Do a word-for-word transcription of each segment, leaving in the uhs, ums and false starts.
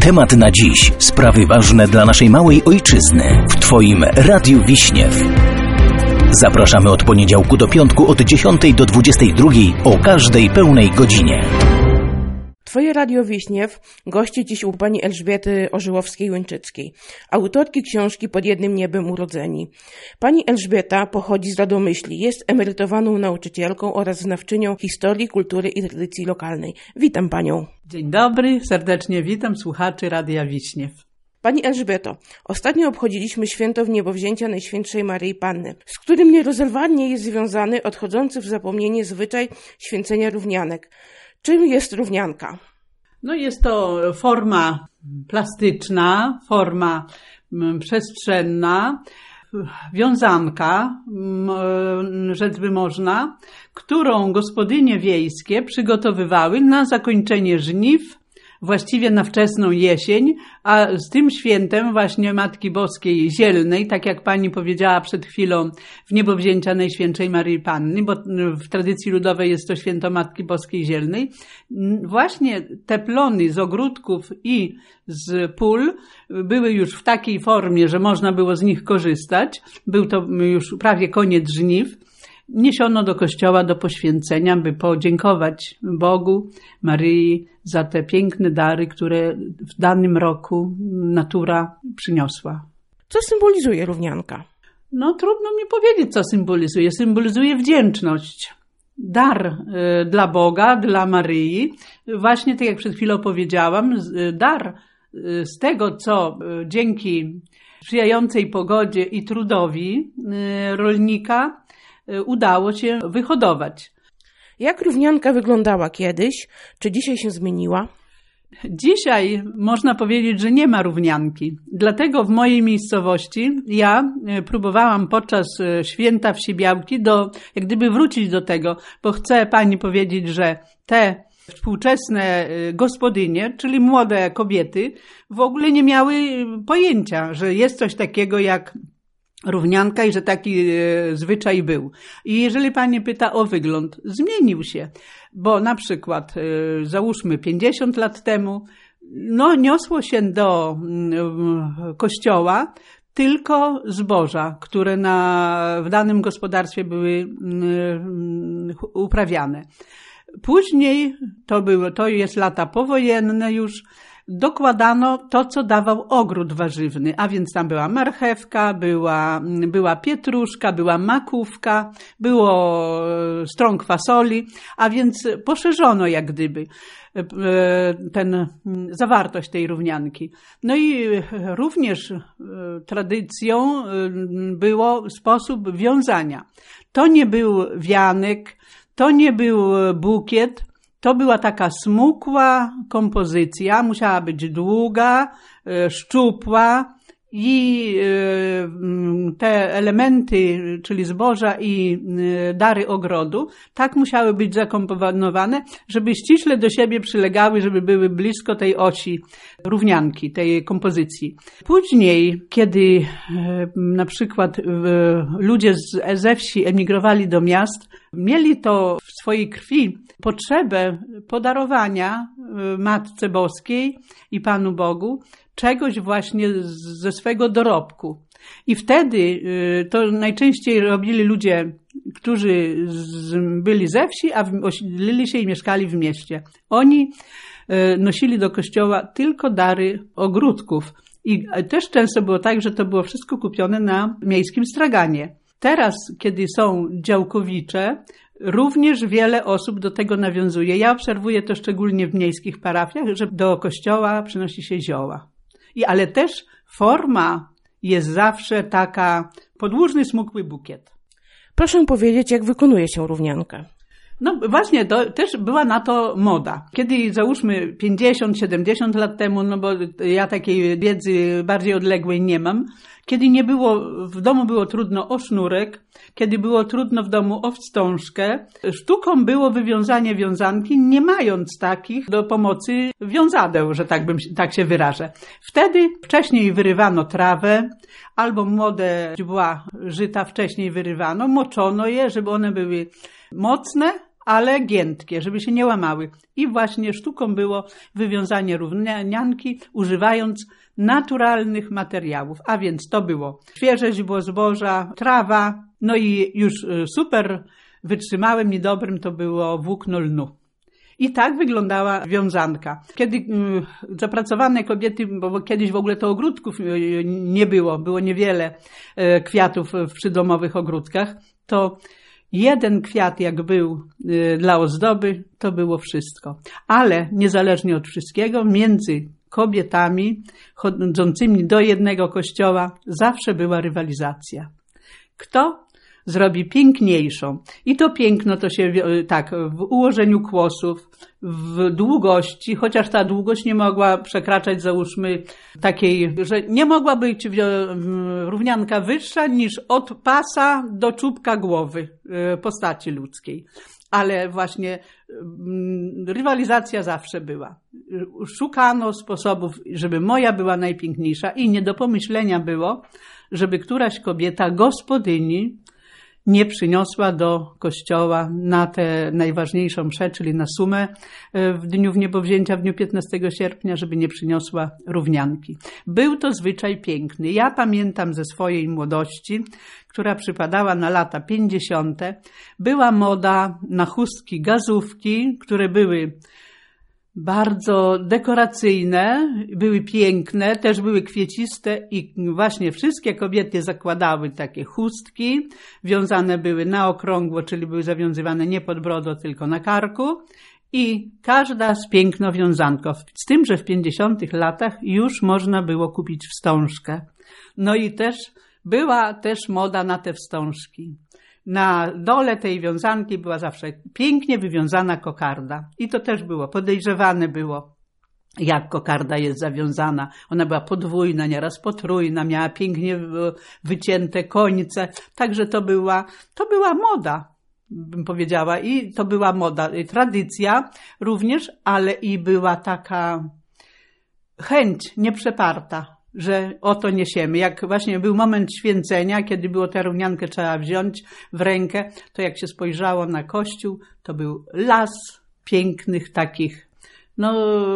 Temat na dziś. Sprawy ważne dla naszej małej ojczyzny. W Twoim Radiu Wiśniew. Zapraszamy od poniedziałku do piątku od dziesiątej do dwudziestej drugiej o każdej pełnej godzinie. Twoje Radio Wiśniew gości dziś u pani Elżbiety Orzyłowskiej-Łęczyckiej, autorki książki Pod jednym niebem urodzeni. Pani Elżbieta pochodzi z Radomyśli, jest emerytowaną nauczycielką oraz znawczynią historii, kultury i tradycji lokalnej. Witam panią. Dzień dobry, serdecznie witam słuchaczy Radia Wiśniew. Pani Elżbieto, ostatnio obchodziliśmy święto Wniebowzięcia Najświętszej Maryi Panny, z którym nierozerwalnie jest związany odchodzący w zapomnienie zwyczaj święcenia równianek. Czym jest równanka? No jest to forma plastyczna, forma przestrzenna, wiązanka, rzec by można, którą gospodynie wiejskie przygotowywały na zakończenie żniw, właściwie na wczesną jesień, a z tym świętem właśnie Matki Boskiej Zielnej, tak jak pani powiedziała przed chwilą, Wniebowzięcia Najświętszej Maryi Panny, bo w tradycji ludowej jest to święto Matki Boskiej Zielnej, właśnie te plony z ogródków i z pól były już w takiej formie, że można było z nich korzystać. Był to już prawie koniec żniw. Niesiono do kościoła do poświęcenia, by podziękować Bogu, Maryi za te piękne dary, które w danym roku natura przyniosła. Co symbolizuje równanka? No trudno mi powiedzieć, co symbolizuje. Symbolizuje wdzięczność. Dar y, dla Boga, dla Maryi. Właśnie tak jak przed chwilą powiedziałam, y, dar y, z tego, co y, dzięki sprzyjającej pogodzie i trudowi y, rolnika udało się wyhodować. Jak równanka wyglądała kiedyś? Czy dzisiaj się zmieniła? Dzisiaj można powiedzieć, że nie ma równanki. Dlatego w mojej miejscowości ja próbowałam podczas święta Wsi Białki do, jak gdyby wrócić do tego, bo chcę pani powiedzieć, że te współczesne gospodynie, czyli młode kobiety, w ogóle nie miały pojęcia, że jest coś takiego jak równanka i że taki e, zwyczaj był. I jeżeli pani pyta o wygląd, zmienił się, bo na przykład e, załóżmy pięćdziesiąt lat temu, no niosło się do e, kościoła tylko zboża, które na, w danym gospodarstwie były e, uprawiane. Później, to było, to jest lata powojenne już, dokładano to, co dawał ogród warzywny, a więc tam była marchewka, była, była pietruszka, była makówka, było strąg fasoli, a więc poszerzono jak gdyby ten, zawartość tej równanki. No i również tradycją było sposób wiązania. To nie był wianek, to nie był bukiet, to była taka smukła kompozycja, musiała być długa, szczupła i te elementy, czyli zboża i dary ogrodu, tak musiały być zakomponowane, żeby ściśle do siebie przylegały, żeby były blisko tej osi równanki, tej kompozycji. Później, kiedy na przykład ludzie ze wsi emigrowali do miast, mieli to w swojej krwi potrzebę podarowania Matce Boskiej i Panu Bogu czegoś właśnie ze swego dorobku. I wtedy to najczęściej robili ludzie, którzy byli ze wsi, a osiedlili się i mieszkali w mieście. Oni nosili do kościoła tylko dary ogródków. I też często było tak, że to było wszystko kupione na miejskim straganie. Teraz, kiedy są działkowicze, również wiele osób do tego nawiązuje. Ja obserwuję to szczególnie w miejskich parafiach, że do kościoła przynosi się zioła. I, ale też forma jest zawsze taka podłużny, smukły bukiet. Proszę powiedzieć, jak wykonuje się równankę. No właśnie, to też była na to moda. Kiedy załóżmy pięćdziesiąt siedemdziesiąt lat temu, no bo ja takiej wiedzy bardziej odległej nie mam, kiedy nie było, w domu było trudno o sznurek, kiedy było trudno w domu o wstążkę, sztuką było wywiązanie wiązanki, nie mając takich do pomocy wiązadeł, że tak bym, tak się wyrażę. Wtedy wcześniej wyrywano trawę, albo młode źdźbła żyta wcześniej wyrywano, moczono je, żeby one były mocne, ale giętkie, żeby się nie łamały. I właśnie sztuką było wywiązanie równanianki, używając naturalnych materiałów, a więc to było świeże źdźbło zboża, trawa, no i już super wytrzymałym i dobrym to było włókno lnu. I tak wyglądała wiązanka. Kiedy y, zapracowane kobiety, bo kiedyś w ogóle to ogródków y, nie było, było niewiele y, kwiatów w przydomowych ogródkach, to jeden kwiat jak był y, dla ozdoby, to było wszystko. Ale niezależnie od wszystkiego, między kobietami chodzącymi do jednego kościoła zawsze była rywalizacja. Kto zrobi piękniejszą. I to piękno to się tak w ułożeniu kłosów, w długości, chociaż ta długość nie mogła przekraczać, załóżmy, takiej, że nie mogła być równanka wyższa niż od pasa do czubka głowy postaci ludzkiej. Ale właśnie rywalizacja zawsze była. Szukano sposobów, żeby moja była najpiękniejsza i nie do pomyślenia było, żeby któraś kobieta, gospodyni, nie przyniosła do kościoła na tę najważniejszą mszę, czyli na sumę w dniu Wniebowzięcia, w dniu piętnastego sierpnia, żeby nie przyniosła równanki. Był to zwyczaj piękny. Ja pamiętam ze swojej młodości, która przypadała na lata pięćdziesiąte, była moda na chustki gazówki, które były bardzo dekoracyjne, były piękne, też były kwieciste i właśnie wszystkie kobiety zakładały takie chustki, wiązane były na okrągło, czyli były zawiązywane nie pod brodą, tylko na karku i każda z piękną wiązanką. Z tym, że w pięćdziesiątych latach już można było kupić wstążkę. No i też była też moda na te wstążki. Na dole tej wiązanki była zawsze pięknie wywiązana kokarda. I to też było, podejrzewane było, jak kokarda jest zawiązana. Ona była podwójna, nieraz potrójna, miała pięknie wycięte końce. Także to była, to była moda, bym powiedziała. I to była moda, i tradycja również, ale i była taka chęć nieprzeparta, że oto niesiemy. Jak właśnie był moment święcenia, kiedy było tę równankę trzeba wziąć w rękę, to jak się spojrzało na kościół, to był las pięknych takich, no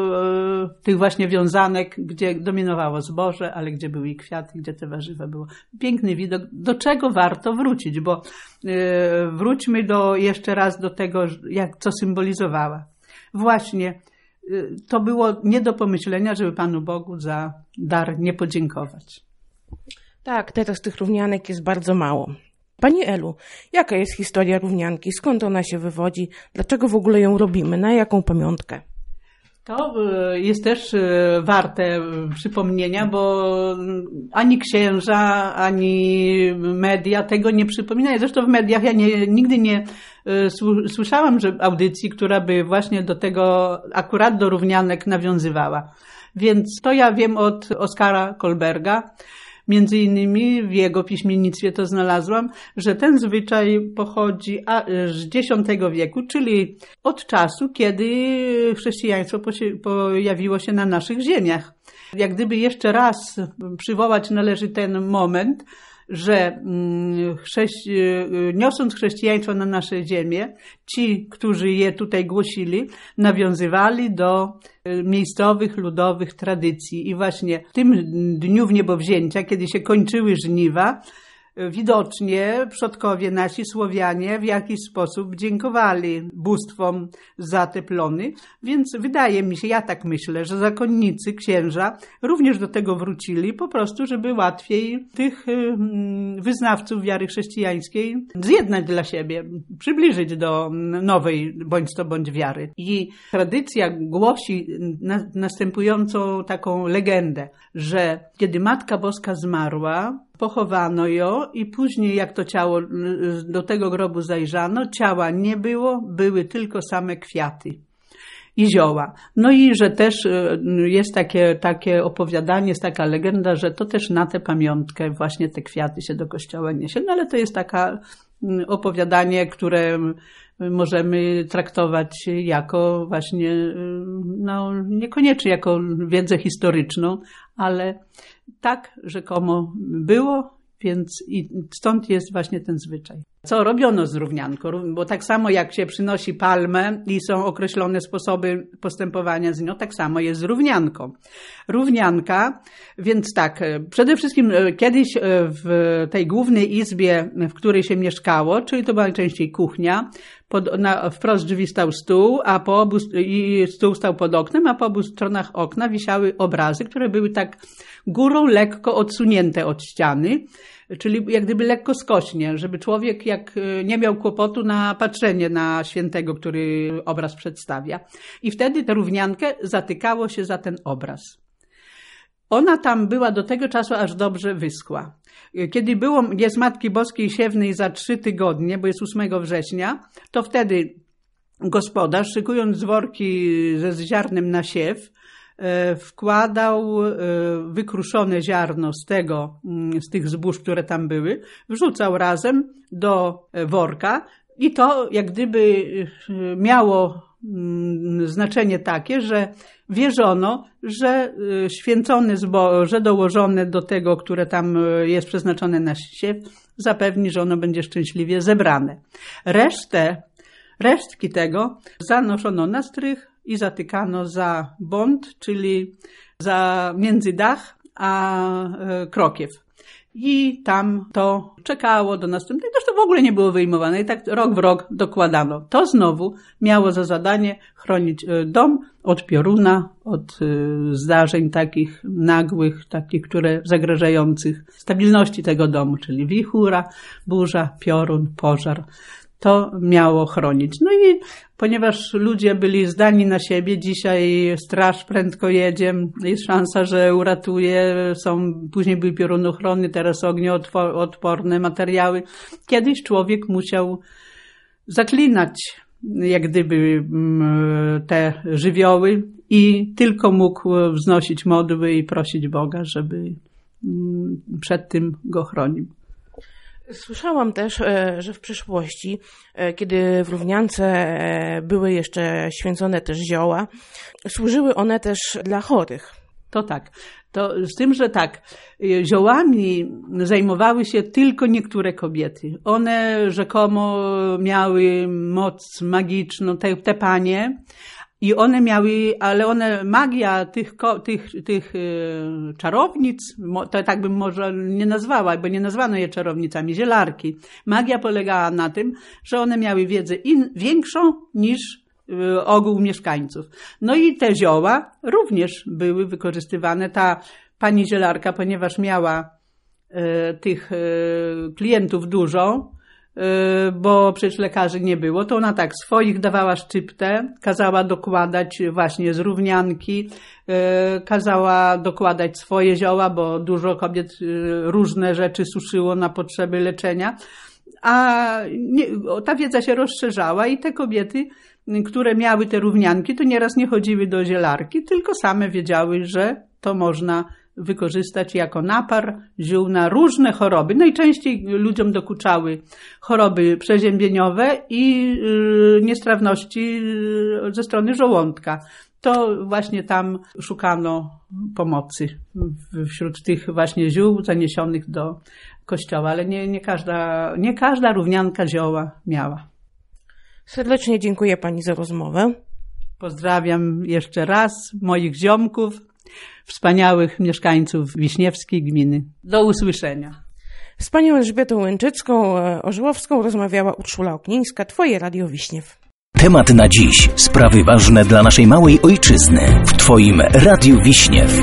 tych właśnie wiązanek, gdzie dominowało zboże, ale gdzie były i kwiaty, gdzie te warzywa było. Piękny widok, do czego warto wrócić, bo yy, wróćmy do, jeszcze raz do tego, jak co symbolizowała. Właśnie to było nie do pomyślenia, żeby Panu Bogu za dar nie podziękować. Tak, teraz tych równianek jest bardzo mało. Pani Elu, jaka jest historia równanki? Skąd ona się wywodzi? Dlaczego w ogóle ją robimy? Na jaką pamiątkę? To jest też warte przypomnienia, bo ani księża, ani media tego nie przypominają. Zresztą w mediach ja nie, nigdy nie słyszałam, że audycji, która by właśnie do tego, akurat do równianek nawiązywała. Więc to ja wiem od Oskara Kolberga. Między innymi w jego piśmiennictwie to znalazłam, że ten zwyczaj pochodzi z dziesiątego wieku, czyli od czasu, kiedy chrześcijaństwo pojawiło się na naszych ziemiach. Jak gdyby jeszcze raz przywołać należy ten moment, że chrześci- niosąc chrześcijaństwo na nasze ziemię, ci, którzy je tutaj głosili, nawiązywali do miejscowych, ludowych tradycji. I właśnie w tym dniu Wniebowzięcia, kiedy się kończyły żniwa, widocznie przodkowie nasi, Słowianie, w jakiś sposób dziękowali bóstwom za te plony, więc wydaje mi się, ja tak myślę, że zakonnicy, księża również do tego wrócili, po prostu, żeby łatwiej tych wyznawców wiary chrześcijańskiej zjednać dla siebie, przybliżyć do nowej bądź to bądź wiary. I tradycja głosi na, następującą taką legendę, że kiedy Matka Boska zmarła, pochowano ją i później jak to ciało do tego grobu zajrzano, ciała nie było, były tylko same kwiaty i zioła. No i że też jest takie, takie opowiadanie, jest taka legenda, że to też na tę pamiątkę właśnie te kwiaty się do kościoła niesie. No ale to jest taka opowiadanie, które możemy traktować jako właśnie, no niekoniecznie jako wiedzę historyczną, ale tak rzekomo było, więc i stąd jest właśnie ten zwyczaj. Co robiono z równjanką? Bo tak samo jak się przynosi palmę i są określone sposoby postępowania z nią, tak samo jest z równjanką. Równjanka, więc tak, przede wszystkim kiedyś w tej głównej izbie, w której się mieszkało, czyli to była najczęściej kuchnia, pod, na, wprost drzwi stał stół, a po obu, i stół stał pod oknem, a po obu stronach okna wisiały obrazy, które były tak górą lekko odsunięte od ściany, czyli jak gdyby lekko skośnie, żeby człowiek jak nie miał kłopotu na patrzenie na świętego, który obraz przedstawia. I wtedy tę równjankę zatykało się za ten obraz. Ona tam była do tego czasu, aż dobrze wyschła. Kiedy było jest Matki Boskiej Siewnej za trzy tygodnie, bo jest ósmego września, to wtedy gospodarz, szykując worki ze ziarnem na siew, wkładał wykruszone ziarno z tego, z tych zbóż, które tam były, wrzucał razem do worka i to jak gdyby miało znaczenie takie, że wierzono, że święcone zboże dołożone do tego, które tam jest przeznaczone na siew, zapewni, że ono będzie szczęśliwie zebrane. Resztę, resztki tego zanoszono na strych i zatykano za bąd, czyli za między dach a krokiew. I tam to czekało do następnego, zresztą w ogóle nie było wyjmowane i tak rok w rok dokładano. To znowu miało za zadanie chronić dom od pioruna, od zdarzeń takich nagłych, takich, które zagrażających stabilności tego domu, czyli wichura, burza, piorun, pożar. To miało chronić. No i ponieważ ludzie byli zdani na siebie, dzisiaj straż prędko jedzie, jest szansa, że uratuje, są, później były piorunochronny, teraz ognioodporne materiały. Kiedyś człowiek musiał zaklinać jak gdyby te żywioły i tylko mógł wznosić modły i prosić Boga, żeby przed tym go chronił. Słyszałam też, że w przeszłości, kiedy w Równjance były jeszcze święcone też zioła, służyły one też dla chorych. To tak. To z tym, że tak, ziołami zajmowały się tylko niektóre kobiety. One rzekomo miały moc magiczną, te, te panie, i one miały, ale one, magia tych, tych, tych czarownic, to tak bym może nie nazwała, bo nie nazwano je czarownicami, zielarki. Magia polegała na tym, że one miały wiedzę in, większą niż ogół mieszkańców. No i te zioła również były wykorzystywane. Ta pani zielarka, ponieważ miała e, tych e, klientów dużo, bo przecież lekarzy nie było, to ona tak swoich dawała szczyptę, kazała dokładać właśnie z równjanki, kazała dokładać swoje zioła, bo dużo kobiet różne rzeczy suszyło na potrzeby leczenia, a nie, ta wiedza się rozszerzała i te kobiety, które miały te równjanki, to nieraz nie chodziły do zielarki, tylko same wiedziały, że to można wykorzystać jako napar ziół na różne choroby. Najczęściej ludziom dokuczały choroby przeziębieniowe i niestrawności ze strony żołądka. To właśnie tam szukano pomocy wśród tych właśnie ziół zaniesionych do kościoła, ale nie, nie, każda, nie każda równjanka zioła miała. Serdecznie dziękuję Pani za rozmowę. Pozdrawiam jeszcze raz moich ziomków, wspaniałych mieszkańców Wiśniewskiej gminy. Do usłyszenia. Z panią Elżbietą Łęczycką Orzełowską rozmawiała Urszula Oknińska, Twoje Radio Wiśniew. Temat na dziś. Sprawy ważne dla naszej małej ojczyzny. W Twoim Radiu Wiśniew.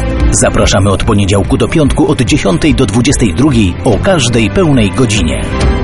Zapraszamy od poniedziałku do piątku od dziesiątej do dwudziestej drugiej o każdej pełnej godzinie.